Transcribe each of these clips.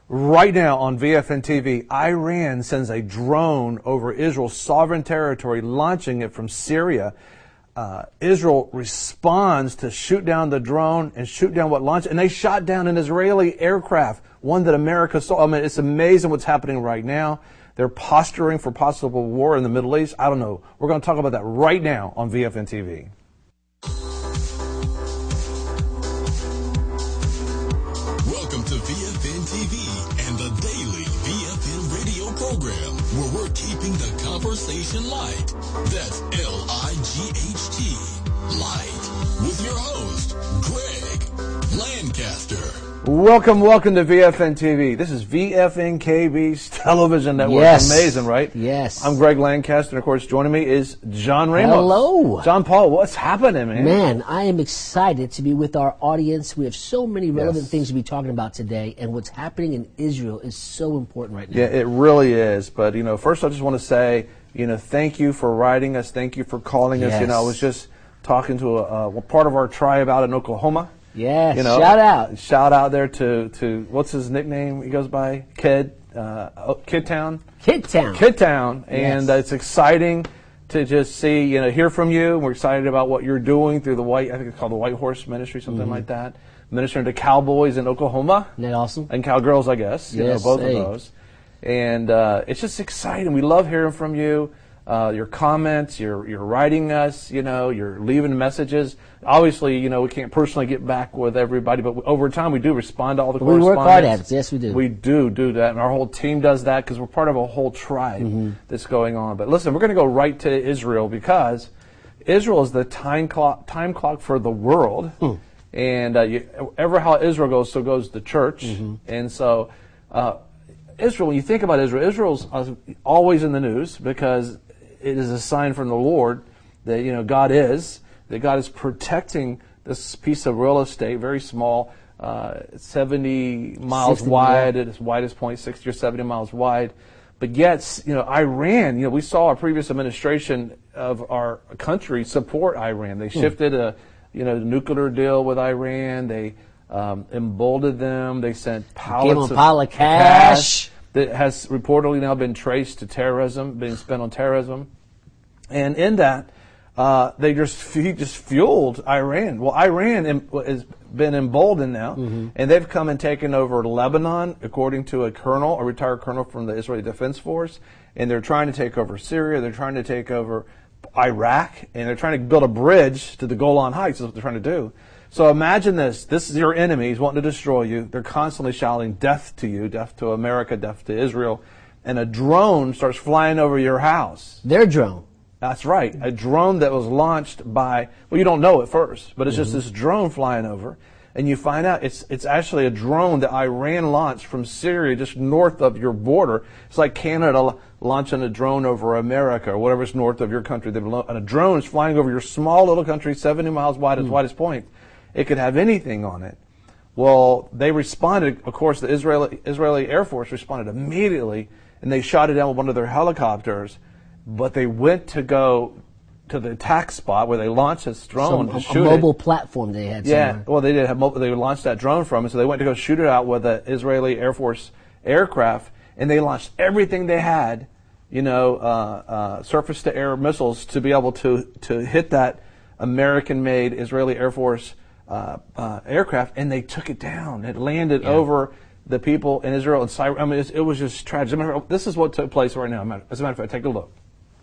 Right now on VFN TV, Iran sends a drone over Israel's sovereign territory, launching it from Syria. Israel responds to shoot down the drone and shoot down what launched, and they shot down an Israeli aircraft, one that America saw. I mean, it's amazing what's happening right now. They're posturing for possible war in the Middle East. I don't know. We're going to talk about that right now on VFN TV. Welcome to VFN TV and the daily VFN radio program, where we're keeping the conversation light. That's Light, with your host, Greg Lancaster. Welcome to VFN TV. This is VFN KB's television network. Yes. Amazing, right? Yes. I'm Greg Lancaster, and of course, joining me is John Ramos. Hello. John Paul, what's happening, man? Man, I am excited to be with our audience. We have so many relevant things to be talking about today, and what's happening in Israel is so important right now. Yeah, it really is. But, first I just want to say, thank you for writing us. Thank you for calling us. Yes. I was just talking to a part of our tribe out in Oklahoma. Yes, shout out. Shout out there to what's his nickname he goes by? Kid Town. Kid Town. And it's exciting to just see, hear from you. We're excited about what you're doing through I think it's called the White Horse Ministry, something like that. Ministering to cowboys in Oklahoma. Isn't that awesome? And cowgirls, I guess. Yes, Both of those. And it's just exciting. We love hearing from you. Your comments, you're writing us, you're leaving messages. Obviously, we can't personally get back with everybody, but over time we do respond to all the correspondence. We work hard at it. Yes, we do. We do that, and our whole team does that because we're part of a whole tribe that's going on. But listen, we're going to go right to Israel because Israel is the time clock for the world. And ever how Israel goes, so goes the church. And so Israel, when you think about Israel, Israel's always in the news because it is a sign from the Lord that God is protecting this piece of real estate, very small, 70 miles wide at its widest point, 60 or 70 miles wide. But yet, Iran, we saw our previous administration of our country support Iran. They shifted the nuclear deal with Iran. They emboldened them. They sent pallets of cash that has reportedly now been traced to terrorism, being spent on terrorism. And in that, he just fueled Iran. Well, Iran has been emboldened now, and they've come and taken over Lebanon, according to a retired colonel from the Israeli Defense Force, and they're trying to take over Syria, they're trying to take over Iraq, and they're trying to build a bridge to the Golan Heights. That's what they're trying to do. So imagine this. This is your enemy. He's wanting to destroy you. They're constantly shouting death to you, death to America, death to Israel. And a drone starts flying over your house. Their drone. That's right. A drone that was launched by, you don't know at first, but it's just this drone flying over. And you find out it's actually a drone that Iran launched from Syria, just north of your border. It's like Canada launching a drone over America or whatever's north of your country. And a drone is flying over your small little country, 70 miles wide, its widest point. It could have anything on it. Well, they responded, of course, the Israeli Air Force responded immediately, and they shot it down with one of their helicopters. But they went to go to the attack spot where they launched this drone to shoot it. A mobile platform they had somewhere. Yeah, well, they did have they launched that drone from it, so they went to go shoot it out with the Israeli Air Force aircraft, and they launched everything they had, surface-to-air missiles to be able to hit that American-made Israeli Air Force aircraft, and they took it down. It landed over the people in Israel and Cyprus. I mean, it was just tragic. This is what took place right now. As a matter of fact, take a look.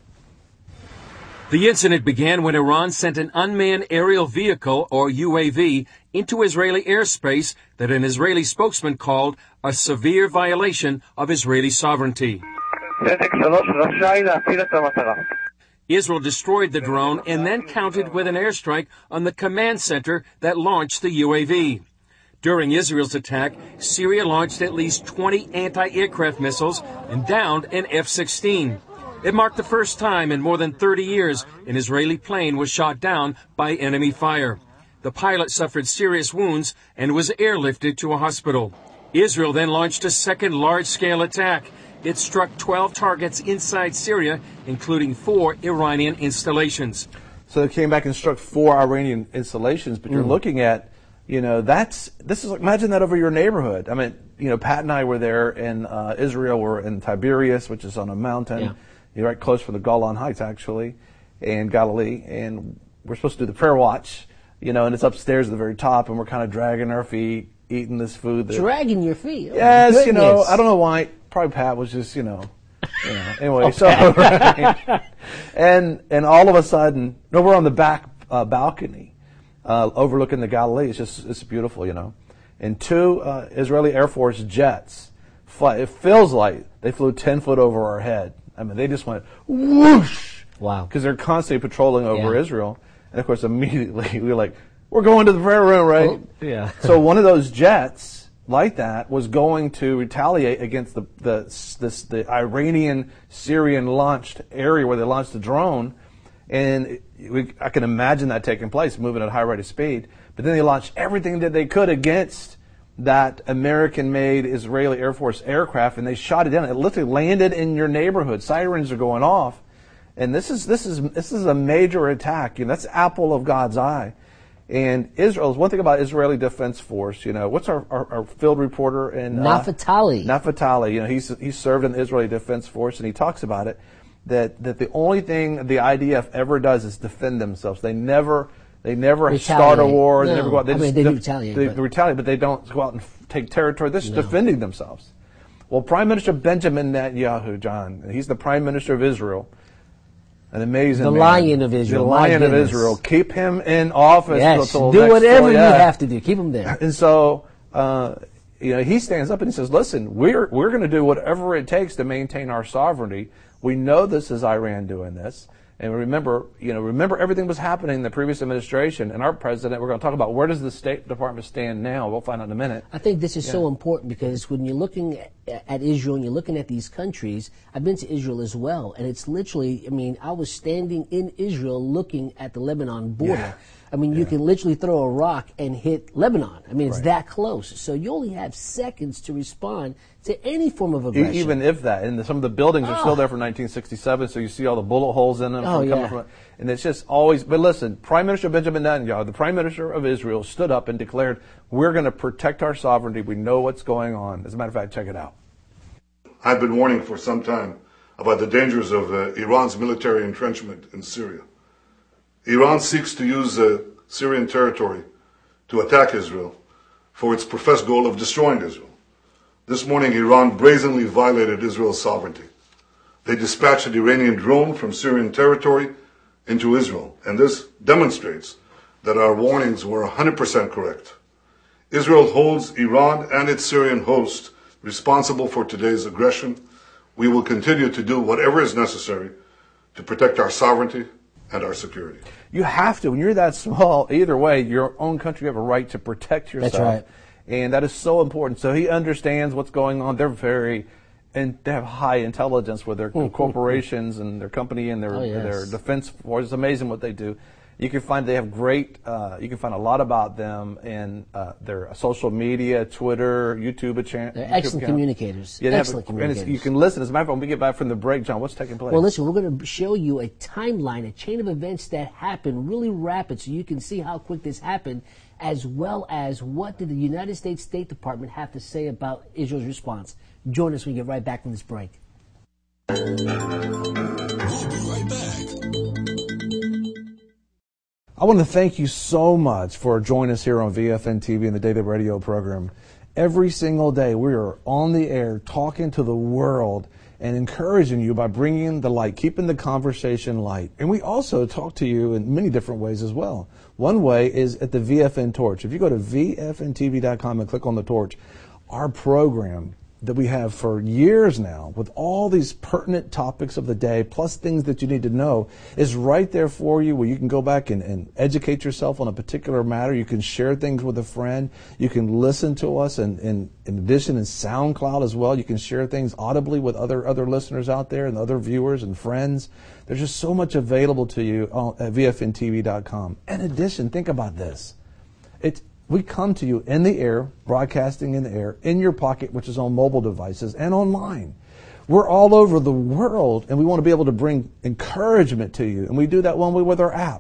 The incident began when Iran sent an unmanned aerial vehicle, or UAV, into Israeli airspace that an Israeli spokesman called a severe violation of Israeli sovereignty. Israel destroyed the drone and then countered with an airstrike on the command center that launched the UAV. During Israel's attack, Syria launched at least 20 anti-aircraft missiles and downed an F-16. It marked the first time in more than 30 years an Israeli plane was shot down by enemy fire. The pilot suffered serious wounds and was airlifted to a hospital. Israel then launched a second large-scale attack. It struck 12 targets inside Syria, including 4 Iranian installations. So they came back and struck 4 Iranian installations, but you're looking at this is like, imagine that over your neighborhood. I mean, Pat and I were there in Israel. We're in Tiberias, which is on a mountain. Yeah. You're right close from the Golan Heights, actually, in Galilee. And we're supposed to do the prayer watch, and it's upstairs at the very top, and we're kind of dragging our feet, eating this food. Dragging your feet? Oh, yes, goodness. I don't know why. Probably Pat was just, anyway, so, right. and all of a sudden, we're on the back balcony, overlooking the Galilee. It's beautiful, And two Israeli Air Force jets, it feels like they flew 10 foot over our head. I mean, they just went whoosh. Wow. Because they're constantly patrolling over Israel. And of course, immediately we were like, we're going to the prayer room, right? Oh, yeah. So one of those jets like that was going to retaliate against the Iranian Syrian launched area where they launched the drone. And I can imagine that taking place, moving at a high rate of speed. But then they launched everything that they could against that American-made Israeli Air Force aircraft, and they shot it down. It literally landed in your neighborhood. Sirens are going off, and this is a major attack. That's the apple of God's eye. And Israel, one thing about Israeli Defense Force, what's our field reporter in Naftali. Naftali, he served in the Israeli Defense Force, and he talks about it that the only thing the IDF ever does is defend themselves. They never start a war. No. They never go out. They retaliate. They retaliate, but they don't go out and take territory. They're just defending themselves. Well, Prime Minister Benjamin Netanyahu, John, he's the Prime Minister of Israel. An amazing man. Lion of Israel. The Lion of Israel. Keep him in office. Yes, do whatever you have to do. Keep him there. And so, he stands up and he says, listen, we're going to do whatever it takes to maintain our sovereignty. We know this is Iran doing this. And remember everything was happening in the previous administration. And our president, we're going to talk about where does the State Department stand now. We'll find out in a minute. I think this is so important because when you're looking at Israel and you're looking at these countries, I've been to Israel as well. And it's literally, I was standing in Israel looking at the Lebanon border. Yeah. You can literally throw a rock and hit Lebanon. It's that close. So you only have seconds to respond to any form of aggression. Even if that. And some of the buildings are still there from 1967, so you see all the bullet holes in them. Coming from, and it's just always, but listen, Prime Minister Benjamin Netanyahu, the Prime Minister of Israel, stood up and declared, we're going to protect our sovereignty. We know what's going on. As a matter of fact, check it out. I've been warning for some time about the dangers of Iran's military entrenchment in Syria. Iran seeks to use Syrian territory to attack Israel for its professed goal of destroying Israel. This morning, Iran brazenly violated Israel's sovereignty. They dispatched an Iranian drone from Syrian territory into Israel, and this demonstrates that our warnings were 100% correct. Israel holds Iran and its Syrian host responsible for today's aggression. We will continue to do whatever is necessary to protect our sovereignty and our security. You have to. When you're that small, either way, your own country, you have a right to protect yourself. That's right. And that is so important. So he understands what's going on. They have high intelligence with their corporations and their company and their defense force. It's amazing what they do. You can find they have great. You can find a lot about them in their social media, Twitter, YouTube channel. They're excellent communicators. Excellent communicators. You can listen. As a matter of fact, when we get back from the break, John, what's taking place? Well, listen, we're going to show you a timeline, a chain of events that happened really rapid, so you can see how quick this happened, as well as what did the United States State Department have to say about Israel's response. Join us when we get right back from this break. We'll be right back. I want to thank you so much for joining us here on VFN TV and the Daily Radio program. Every single day we are on the air talking to the world and encouraging you by bringing the light, keeping the conversation light. And we also talk to you in many different ways as well. One way is at the VFN Torch. If you go to VFNTV.com and click on the torch, our program that we have for years now with all these pertinent topics of the day plus things that you need to know is right there for you, where you can go back and educate yourself on a particular matter. You can share things with a friend. You can listen to us and in addition in SoundCloud as well. You can share things audibly with other listeners out there and other viewers and friends. There's just so much available to you at VFNTV.com. In addition, think about this. We come to you in the air, broadcasting in the air, in your pocket, which is on mobile devices, and online. We're all over the world, and we want to be able to bring encouragement to you, and we do that one way with our app.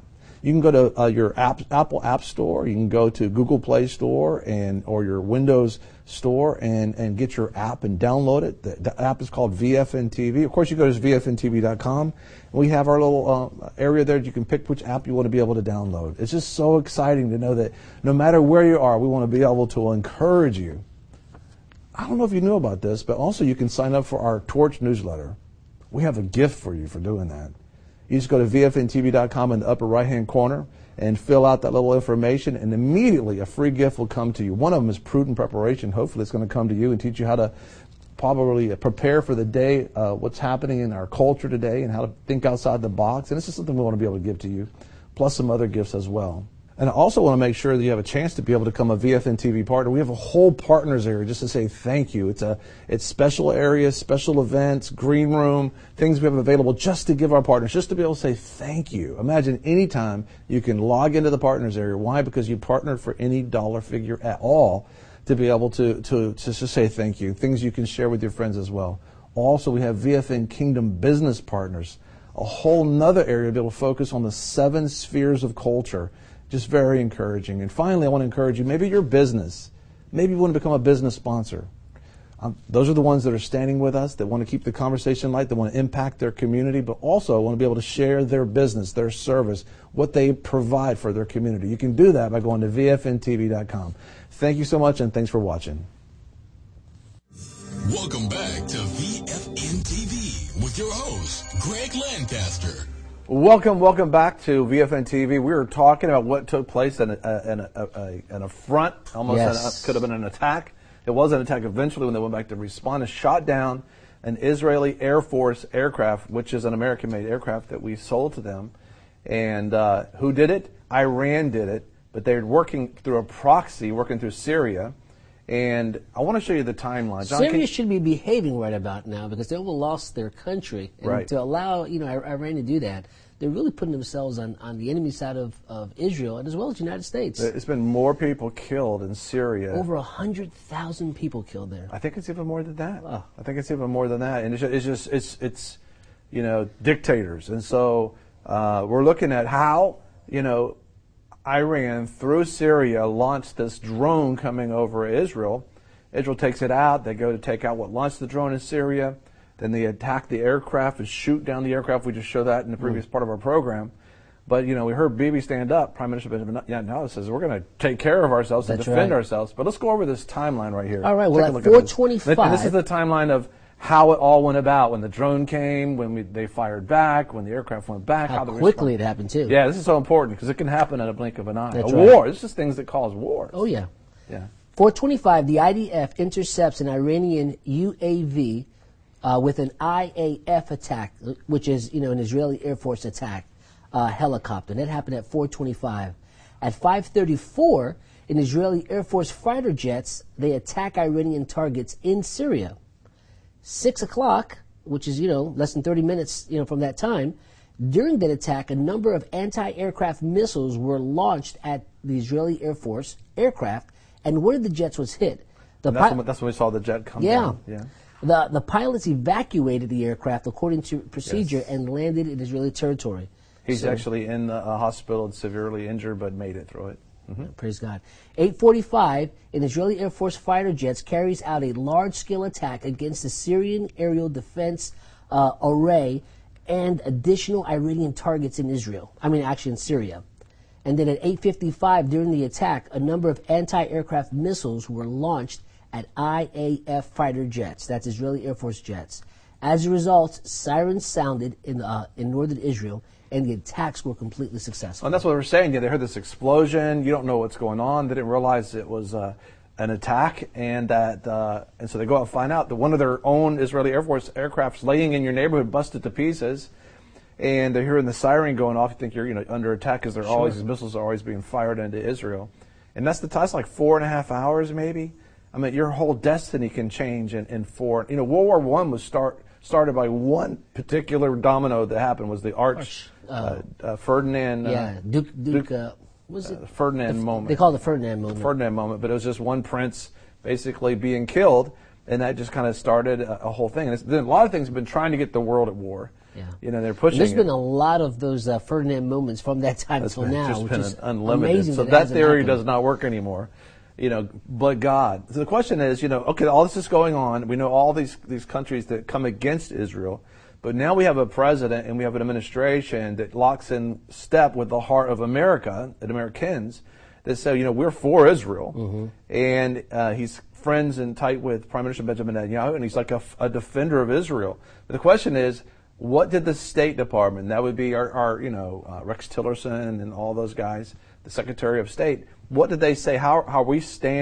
You can go to your Apple App Store. You can go to Google Play Store or your Windows Store and get your app and download it. The app is called VFN TV. Of course, you go to VFNTV.com. We have our little area there. You can pick which app you want to be able to download. It's just so exciting to know that no matter where you are, we want to be able to encourage you. I don't know if you knew about this, but also you can sign up for our Torch newsletter. We have a gift for you for doing that. You just go to VFNTV.com in the upper right-hand corner and fill out that little information, and immediately a free gift will come to you. One of them is Prudent Preparation. Hopefully it's going to come to you and teach you how to probably prepare for the day, what's happening in our culture today, and how to think outside the box. And this is something we want to be able to give to you, plus some other gifts as well. And I also want to make sure that you have a chance to be able to become a VFN TV partner. We have a whole partners area just to say thank you. It's special areas, special events, green room, things we have available just to give our partners, just to be able to say thank you. Imagine any time you can log into the partners area. Why? Because you partnered for any dollar figure at all to be able to just say thank you. Things you can share with your friends as well. Also, we have VFN Kingdom Business Partners, a whole nother area to be able to focus on the 7 spheres of culture. Just very encouraging. And finally, I want to encourage you, maybe your business, maybe you want to become a business sponsor. Those are the ones that are standing with us, that want to keep the conversation light, that want to impact their community, but also want to be able to share their business, their service, what they provide for their community. You can do that by going to VFNTV.com. Thank you so much, and thanks for watching. Welcome back to VFN TV with your host, Greg Lancaster. Welcome back to VFN TV. We were talking about what took place in an affront, almost could have been an attack. It was an attack eventually when they went back to respond and shot down an Israeli Air Force aircraft, which is an American-made aircraft that we sold to them. And who did it? Iran did it, but they're working through a proxy, working through Syria. And I want to show you the timeline. John, Syria should be behaving right about now because they all lost their country. And right. to allow Iran to do that, they're really putting themselves on the enemy side of Israel and as well as the United States. There's been more people killed in Syria. Over 100,000 people killed there. I think it's even more than that. Oh. I think it's even more than that. And it's dictators. And so we're looking at how, Iran, through Syria, launched this drone coming over Israel. Israel takes it out. They go to take out what launched the drone in Syria. Then they attack the aircraft and shoot down the aircraft. We just showed that in the previous part of our program. But, we heard Bibi stand up. Prime Minister Benjamin Netanyahu says, we're going to take care of ourselves and defend ourselves. But let's go over this timeline right here. All right, well, at 4:25. And this is the timeline of how it all went about, when the drone came, when they fired back, when the aircraft went back. How quickly it happened, too. Yeah, this is so important because it can happen in a blink of an eye. That's war. This is things that cause wars. Oh, yeah. Yeah. 4:25, the IDF intercepts an Iranian UAV with an IAF attack, which is, an Israeli Air Force attack helicopter. And that happened at 4:25. At 5:34, an Israeli Air Force fighter jets, they attack Iranian targets in Syria. 6 o'clock, which is, less than 30 minutes, from that time, during that attack, a number of anti-aircraft missiles were launched at the Israeli Air Force aircraft, and one of the jets was hit. That's when we saw the jet come down. Yeah. The pilots evacuated the aircraft according to procedure and landed in Israeli territory. He's actually in the hospital, severely injured, but made it through it. Mm-hmm. Praise God. 8:45, an Israeli Air Force fighter jets carries out a large-scale attack against the Syrian aerial defense array and additional Iranian targets in in Syria. And then at 8:55, during the attack, a number of anti-aircraft missiles were launched at IAF fighter jets. That's Israeli Air Force jets. As a result, sirens sounded in northern Israel, and the attacks were completely successful. And that's what we're saying. Yeah, they heard this explosion. You don't know what's going on. They didn't realize it was an attack, and so they go out and find out that one of their own Israeli Air Force aircraft's laying in your neighborhood, busted to pieces. And they're hearing the siren going off. You think you're under attack because these missiles are always being fired into Israel. And that's like 4.5 hours maybe. I mean, your whole destiny can change in 4. World War I was started by one particular domino that happened, was the Ferdinand. Ferdinand moment. They call it the Ferdinand moment. Ferdinand moment, but it was just one prince basically being killed, and that just kind of started a whole thing. And a lot of things have been trying to get the world at war. Yeah. They're pushing There's it. been a lot of those Ferdinand moments from that time That's till been now, just which been is unlimited. amazing. So it that hasn't theory happened. does not work anymore. But God. So the question is, okay, all this is going on. We know all these countries that come against Israel, but now we have a president and we have an administration that locks in step with the heart of America and Americans that say, we're for Israel, and he's friends and tight with Prime Minister Benjamin Netanyahu, and he's like a defender of Israel. But the question is, what did the State Department, that would be our Rex Tillerson and all those guys, the Secretary of State, what did they say? Are we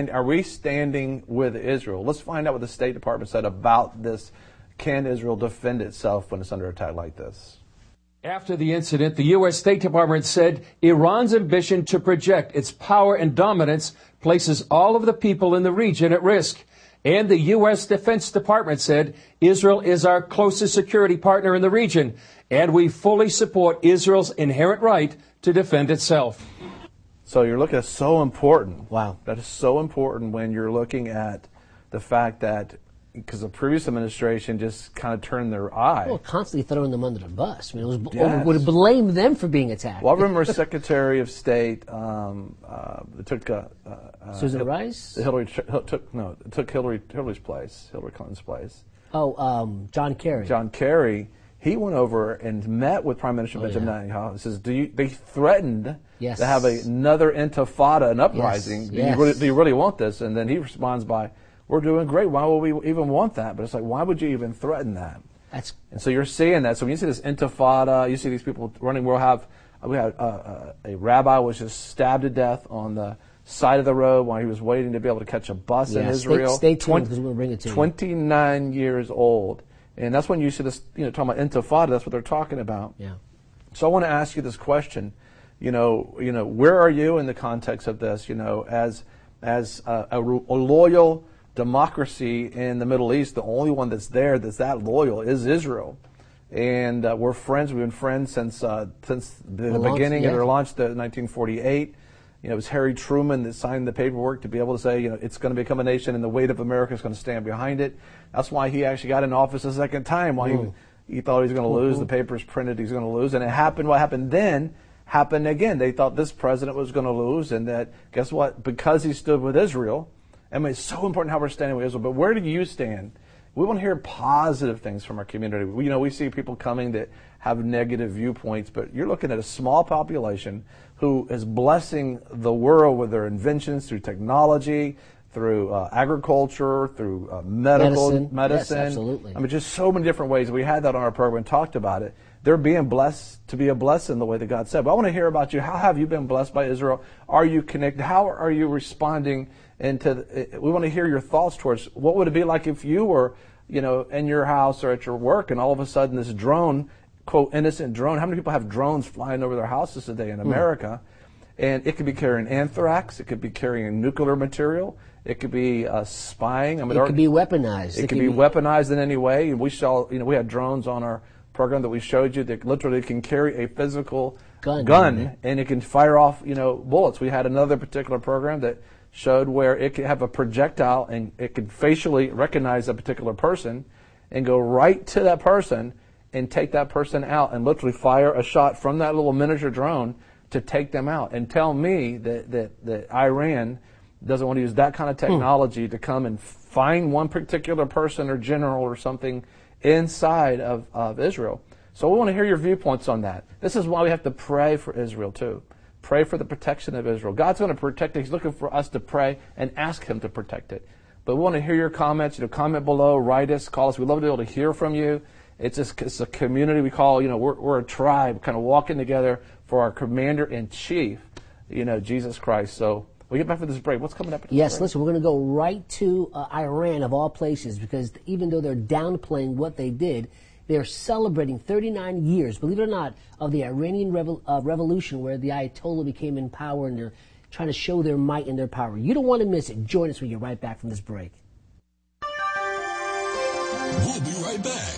standing with Israel? Let's find out what the State Department said about this. Can Israel defend itself when it's under attack like this? After the incident, the U.S. State Department said Iran's ambition to project its power and dominance places all of the people in the region at risk. And the U.S. Defense Department said Israel is our closest security partner in the region, and we fully support Israel's inherent right to defend itself. So you're looking at so important. Wow. That is so important when you're looking at the fact that, because the previous administration just kind of turned their eye. Well, constantly throwing them under the bus. I mean, it Yes. would blame them for being attacked. Well, I remember Secretary of State took Susan Rice? took Hillary's place, Hillary Clinton's place. John Kerry. John Kerry. He went over and met with Prime Minister Benjamin Netanyahu. He says, they threatened Yes. to have another intifada, an uprising. Yes. Do you really want this? And then he responds by, we're doing great. Why would we even want that? But it's like, why would you even threaten that? And so you're seeing that. So when you see this intifada, you see these people running. We had a rabbi was just stabbed to death on the side of the road while he was waiting to be able to catch a bus in Israel. Stay tuned because we'll bring it to you. 29 years old. And that's when you see this, talking about intifada, that's what they're talking about. Yeah. So I want to ask you this question. Where are you in the context of this, as a loyal democracy in the Middle East? The only one that's that loyal is Israel. And we're friends. We've been friends since the beginning. They were launched in 1948. It was Harry Truman that signed the paperwork to be able to say, it's going to become a nation and the weight of America is going to stand behind it. That's why he actually got in office a second time. Why he thought he was going to lose. The papers printed he's going to lose. And it happened. What happened then happened again. They thought this president was going to lose, and that, guess what? Because he stood with Israel. I mean, it's so important how we're standing with Israel. But where do you stand? We want to hear positive things from our community. We see people coming that have negative viewpoints, but you're looking at a small population who is blessing the world with their inventions through technology, through agriculture, through medicine. Yes, absolutely. I mean, just so many different ways. We had that on our program and talked about it. They're being blessed to be a blessing the way that God said. But I want to hear about you. How have you been blessed by Israel? Are you connected? How are you responding? We want to hear your thoughts towards what would it be like if you were, in your house or at your work, and all of a sudden this drone, quote, innocent drone. How many people have drones flying over their houses today in America? And it could be carrying anthrax. It could be carrying nuclear material. It could be spying. I mean, it could be weaponized. It could be weaponized in any way. And we saw, we had drones on our program that we showed you that literally can carry a physical gun and it can fire off, bullets. We had another particular program that showed where it could have a projectile and it could facially recognize a particular person and go right to that person and take that person out and literally fire a shot from that little miniature drone to take them out. And tell me that Iran doesn't want to use that kind of technology to come and find one particular person or general or something inside of Israel. So we want to hear your viewpoints on that. This is why we have to pray for Israel too. Pray for the protection of Israel. God's going to protect it. He's looking for us to pray and ask Him to protect it. But we want to hear your comments. Comment below, write us, call us. We'd love to be able to hear from you. It's a community we call, we're a tribe kind of walking together for our commander-in-chief, Jesus Christ. So we get back for this break. What's coming up? Yes, listen, we're going to go right to Iran, of all places, because even though they're downplaying what they did, they're celebrating 39 years, believe it or not, of the Iranian revolution, where the Ayatollah became in power, and they're trying to show their might and their power. You don't want to miss it. Join us when we get right back from this break. We'll be right back.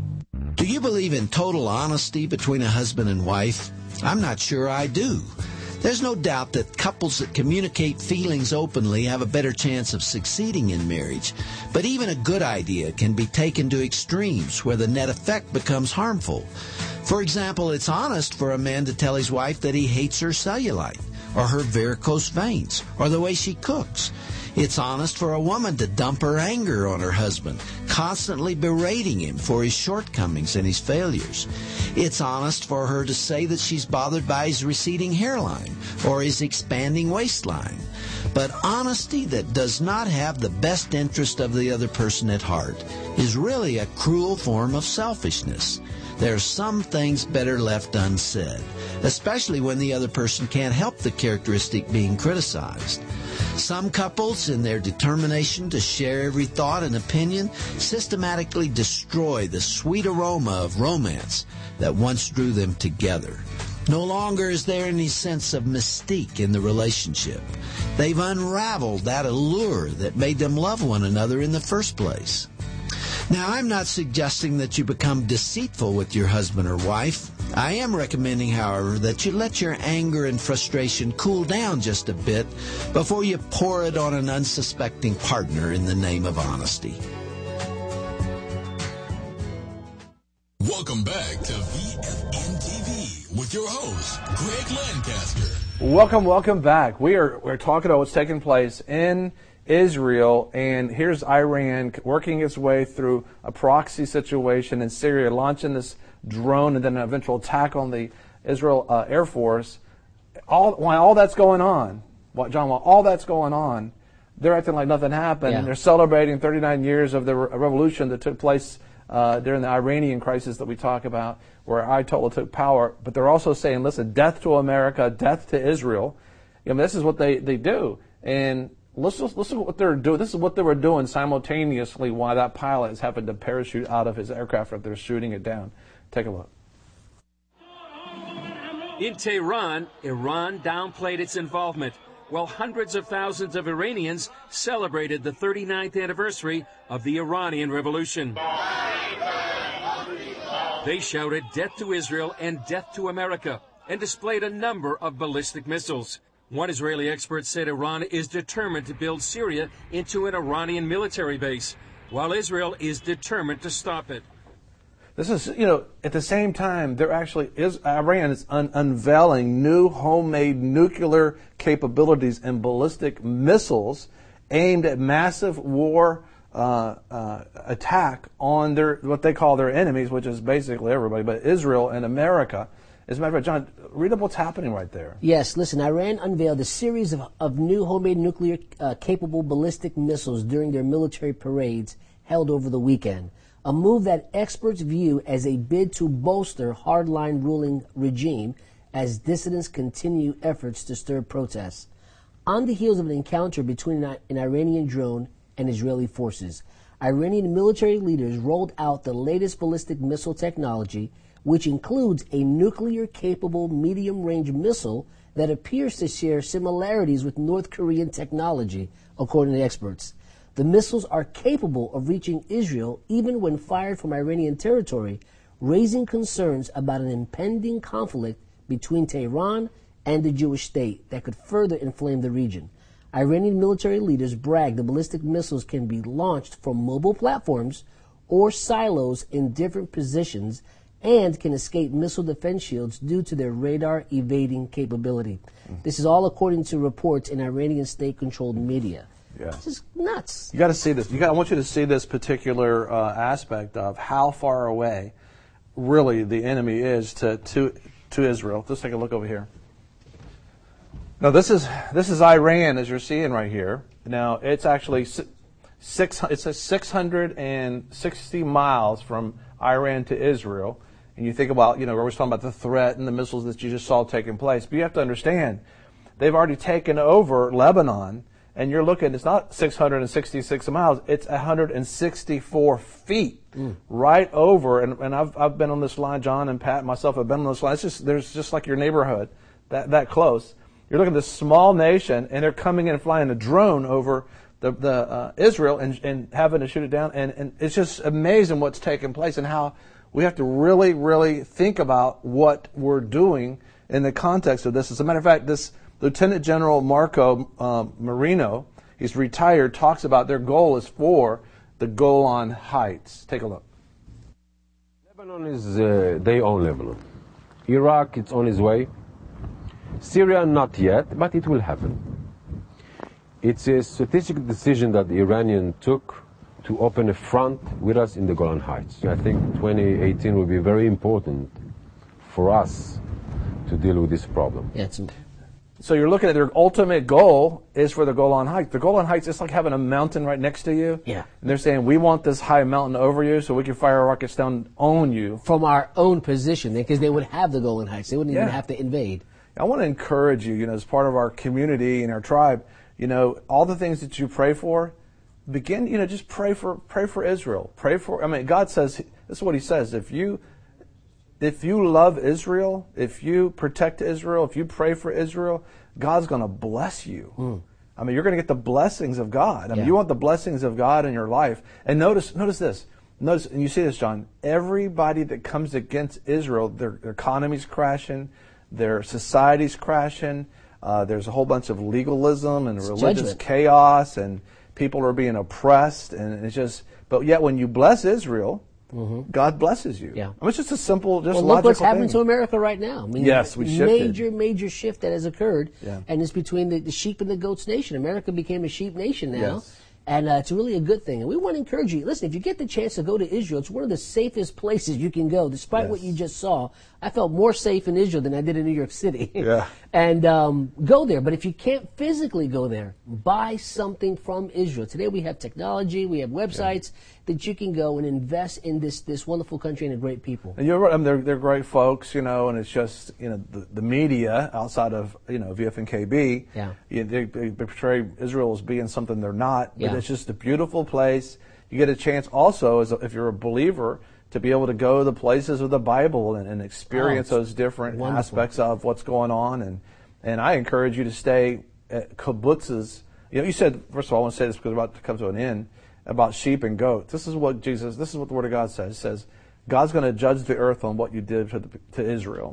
Do you believe in total honesty between a husband and wife? I'm not sure I do. There's no doubt that couples that communicate feelings openly have a better chance of succeeding in marriage, but even a good idea can be taken to extremes where the net effect becomes harmful. For example, it's honest for a man to tell his wife that he hates her cellulite, or her varicose veins, or the way she cooks. It's honest for a woman to dump her anger on her husband, constantly berating him for his shortcomings and his failures. It's honest for her to say that she's bothered by his receding hairline or his expanding waistline. But honesty that does not have the best interest of the other person at heart is really a cruel form of selfishness. There are some things better left unsaid, especially when the other person can't help the characteristic being criticized. Some couples, in their determination to share every thought and opinion, systematically destroy the sweet aroma of romance that once drew them together. No longer is there any sense of mystique in the relationship. They've unraveled that allure that made them love one another in the first place. Now, I'm not suggesting that you become deceitful with your husband or wife. I am recommending, however, that you let your anger and frustration cool down just a bit before you pour it on an unsuspecting partner in the name of honesty. Welcome back to VFN TV with your host, Greg Lancaster. Welcome back. We're talking about what's taking place in Israel, and here's Iran working its way through a proxy situation in Syria, launching this drone and then an eventual attack on the Israel Air Force. While all that's going on, they're acting like nothing happened, and they're celebrating 39 years of the revolution that took place during the Iranian crisis that we talk about, where Ayatollah took power. But they're also saying, listen, death to America, death to Israel. This is what they do. And Let's look at what they're doing. This is what they were doing simultaneously while that pilot is having to parachute out of his aircraft after they're shooting it down. Take a look. In Tehran, Iran downplayed its involvement, while hundreds of thousands of Iranians celebrated the 39th anniversary of the Iranian Revolution. They shouted death to Israel and death to America and displayed a number of ballistic missiles. One Israeli expert said Iran is determined to build Syria into an Iranian military base, while Israel is determined to stop it. This is, at the same time, Iran is unveiling new homemade nuclear capabilities and ballistic missiles aimed at massive war attack on what they call their enemies, which is basically everybody, but Israel and America. As a matter of fact, John, read up what's happening right there. Yes, listen, Iran unveiled a series of new homemade nuclear-capable ballistic missiles during their military parades held over the weekend, a move that experts view as a bid to bolster hardline ruling regime as dissidents continue efforts to stir protests. On the heels of an encounter between an Iranian drone and Israeli forces, Iranian military leaders rolled out the latest ballistic missile technology, which includes a nuclear-capable medium-range missile that appears to share similarities with North Korean technology, according to experts. The missiles are capable of reaching Israel even when fired from Iranian territory, raising concerns about an impending conflict between Tehran and the Jewish state that could further inflame the region. Iranian military leaders brag the ballistic missiles can be launched from mobile platforms or silos in different positions and can escape missile defense shields due to their radar evading capability. This is all according to reports in Iranian state-controlled media. Yeah. This is nuts. You got to see this. I want you to see this particular aspect of how far away, really, the enemy is to Israel. Let's take a look over here. Now, this is Iran, as you're seeing right here. Now, it's actually 660 miles from Iran to Israel. And you think about, we're always talking about the threat and the missiles that you just saw taking place. But you have to understand, they've already taken over Lebanon, and you're looking, it's not 666 miles, it's 164 feet right over. And I've been on this line, John and Pat and myself have been on this line. There's just like your neighborhood, that close. You're looking at this small nation, and they're coming in and flying a drone over the Israel and having to shoot it down. And it's just amazing what's taking place and how we have to really, really think about what we're doing in the context of this. As a matter of fact, this Lieutenant General Marco Marino, he's retired, talks about their goal is for the Golan Heights. Take a look. Lebanon is, they own Lebanon. Iraq, it's on its way. Syria, not yet, but it will happen. It's a strategic decision that the Iranians took to open a front with us in the Golan Heights. I think 2018 will be very important for us to deal with this problem. Yeah, so you're looking at their ultimate goal is for the Golan Heights. The Golan Heights is like having a mountain right next to you. Yeah. And they're saying, we want this high mountain over you so we can fire rockets down on you. From our own position, because they would have the Golan Heights. They wouldn't even have to invade. I want to encourage you, as part of our community and our tribe, all the things that you pray for, begin, just pray for Israel. God says, this is what he says, if you love Israel, if you protect Israel, if you pray for Israel, God's going to bless you. You're going to get the blessings of God. You want the blessings of God in your life. And notice this. Notice, and you see this, John, everybody that comes against Israel, their economy's crashing, their society's crashing, there's a whole bunch of legalism and religious chaos, and people are being oppressed, and it's just, but yet when you bless Israel, God blesses you. Yeah. It's just a simple, just look what's happening thing. to America right now. Yes, we shifted. Major shift that has occurred, Yeah. and it's between the sheep and the goats nation. America became a sheep nation now. Yes. And it's really a good thing. And we want to encourage you. Listen, if you get the chance to go to Israel, it's one of the safest places you can go. Despite what you just saw, I felt more safe in Israel than I did in New York City. Yeah. And go there. But if you can't physically go there, buy something from Israel. Today we have technology, we have websites that you can go and invest in this wonderful country and a great people. And you're right, they're great folks, and it's just, the media outside of, VF and KB, they portray Israel as being something they're not, but it's just a beautiful place. You get a chance also, if you're a believer, to be able to go to the places of the Bible and experience those different aspects of what's going on. And I encourage you to stay at kibbutzes. You said, first of all, I want to say this because we're about to come to an end, about sheep and goats. This is what the Word of God says. It says, God's going to judge the earth on what you did to Israel.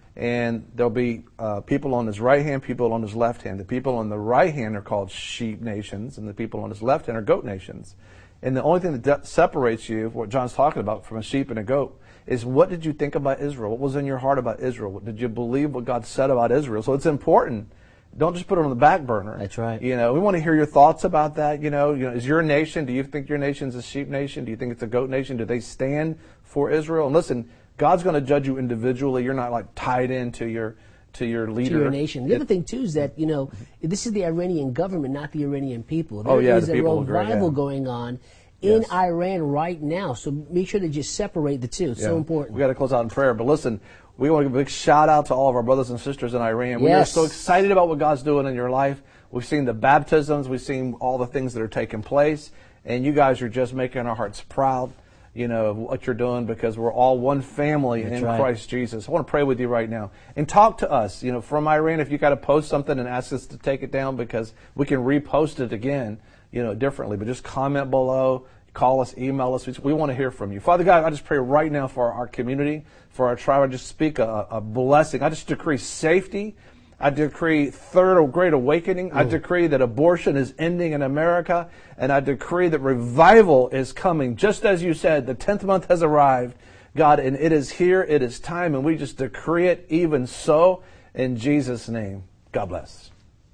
And there'll be people on his right hand, people on his left hand. The people on the right hand are called sheep nations, and the people on his left hand are goat nations. And the only thing that separates you, what John's talking about, from a sheep and a goat, is what did you think about Israel? What was in your heart about Israel? Did you believe what God said about Israel? So it's important. Don't just put it on the back burner. That's right. We want to hear your thoughts about that. Is your nation, do you think your nation's a sheep nation? Do you think it's a goat nation? Do they stand for Israel? And listen, God's going to judge you individually. You're not like tied into your leader. To your nation. The other thing, too, is that, this is the Iranian government, not the Iranian people. There is the a people revival going on in Iran right now. So make sure to just separate the two. It's so important. We got to close out in prayer. But listen, we want to give a big shout out to all of our brothers and sisters in Iran. We are so excited about what God's doing in your life. We've seen the baptisms. We've seen all the things that are taking place. And you guys are just making our hearts proud, of what you're doing, because we're all one family in Christ Jesus. I want to pray with you right now. And talk to us, from Iran. If you got to post something and ask us to take it down, because we can repost it again, differently. But just comment below. Call us, email us. We want to hear from you. Father God, I just pray right now for our community, for our tribe. I just speak a blessing. I just decree safety. I decree third great awakening. I decree that abortion is ending in America. And I decree that revival is coming. Just as you said, the 10th month has arrived, God, and it is here. It is time. And we just decree it even so in Jesus' name. God bless.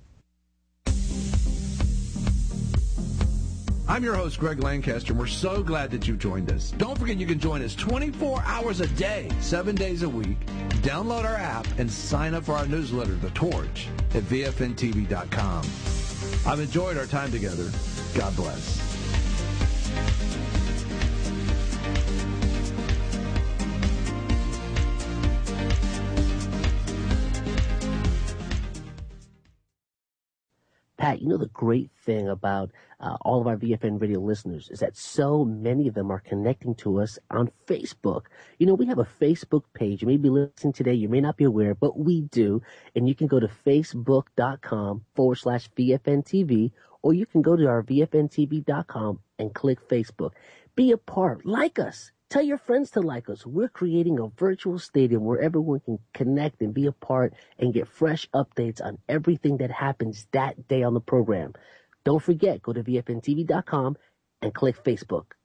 I'm your host, Greg Lancaster, and we're so glad that you joined us. Don't forget you can join us 24 hours a day, 7 days a week. Download our app and sign up for our newsletter, The Torch, at VFNTV.com. I've enjoyed our time together. God bless. Pat, the great thing about all of our VFN radio listeners is that so many of them are connecting to us on Facebook. We have a Facebook page. You may be listening today. You may not be aware, but we do. And you can go to facebook.com/VFNTV, or you can go to our VFNTV.com and click Facebook. Be a part. Like us. Tell your friends to like us. We're creating a virtual stadium where everyone can connect and be a part and get fresh updates on everything that happens that day on the program. Don't forget, go to VFNTV.com and click Facebook.